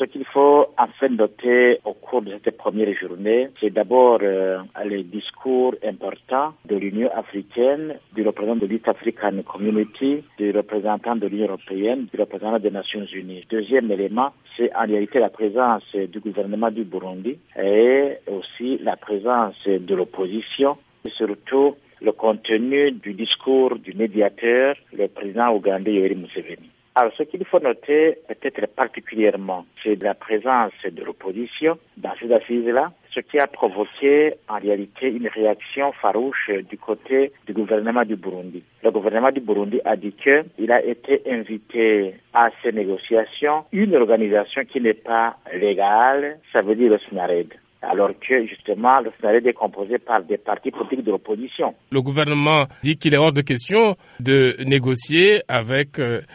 Ce qu'il faut en fait noter au cours de cette première journée, c'est d'abord les discours importants de l'Union africaine, du représentant de l'East African Community, du représentant de l'Union européenne, du représentant des Nations Unies. Deuxième élément, c'est en réalité la présence du gouvernement du Burundi et aussi la présence de l'opposition, et surtout le contenu du discours du médiateur, le président ougandais Yoweri Museveni. Alors, ce qu'il faut noter, peut-être particulièrement, c'est la présence de l'opposition dans ces assises-là, ce qui a provoqué en réalité une réaction farouche du côté du gouvernement du Burundi. Le gouvernement du Burundi a dit qu'il a été invité à ces négociations une organisation qui n'est pas légale, ça veut dire le SNARED. Alors que, justement, le SNARED est composé par des partis politiques de l'opposition. Le gouvernement dit qu'il est hors de question de négocier avec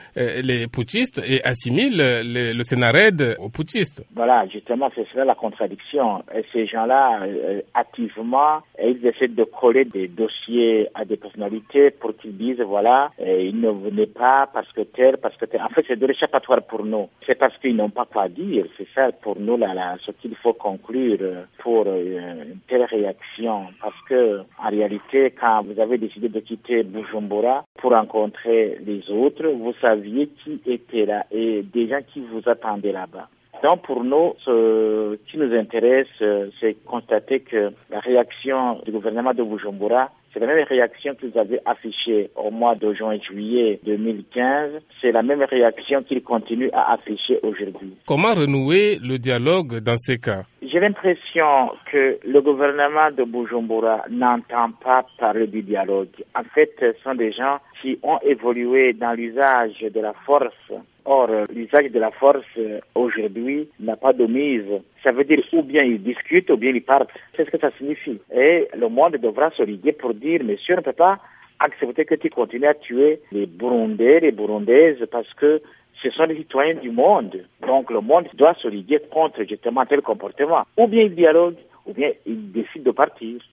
les putschistes et assimile le SNARED aux putschistes. Voilà, justement, c'est cela la contradiction. Et ces gens-là, activement, ils essaient de coller des dossiers à des personnalités pour qu'ils disent, voilà, ils ne venaient pas parce que tel. En fait, c'est de l'échappatoire pour nous. C'est parce qu'ils n'ont pas quoi dire. C'est ça, pour nous, ce qu'il faut conclure pour une telle réaction, parce que en réalité, quand vous avez décidé de quitter Bujumbura pour rencontrer les autres, vous saviez qui était là et des gens qui vous attendaient là-bas. Donc pour nous, ce qui nous intéresse, c'est constater que la réaction du gouvernement de Bujumbura, c'est la même réaction qu'ils avaient affichée au mois de juin-juillet 2015. C'est la même réaction qu'ils continuent à afficher aujourd'hui. Comment renouer le dialogue dans ces cas? J'ai l'impression que le gouvernement de Bujumbura n'entend pas parler du dialogue. En fait, ce sont des gens qui ont évolué dans l'usage de la force. Or, l'usage de la force aujourd'hui n'a pas de mise. Ça veut dire ou bien ils discutent ou bien ils partent. C'est ce que ça signifie. Et le monde devra se liguer pour dire, monsieur, on ne peut pas accepter que tu continues à tuer les Burundais, les Burundaises, parce que ce sont les citoyens du monde. Donc le monde doit se liguer contre justement tel comportement. Ou bien ils dialoguent, ou bien ils décident de partir.